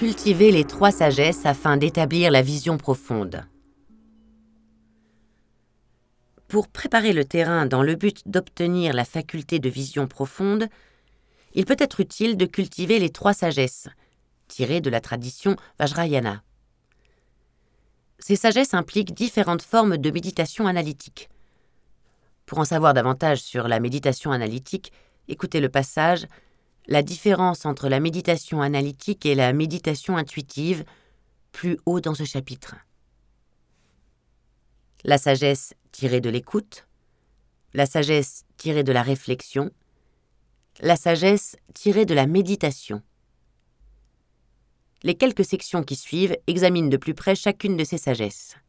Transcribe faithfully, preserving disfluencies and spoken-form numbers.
Cultiver les trois sagesses afin d'établir la vision profonde. Pour préparer le terrain dans le but d'obtenir la faculté de vision profonde, il peut être utile de cultiver les trois sagesses, tirées de la tradition Vajrayana. Ces sagesses impliquent différentes formes de méditation analytique. Pour en savoir davantage sur la méditation analytique, écoutez le passage « La différence entre la méditation analytique et la méditation intuitive » plus haut dans ce chapitre. La sagesse tirée de l'écoute, la sagesse tirée de la réflexion, la sagesse tirée de la méditation. Les quelques sections qui suivent examinent de plus près chacune de ces sagesses.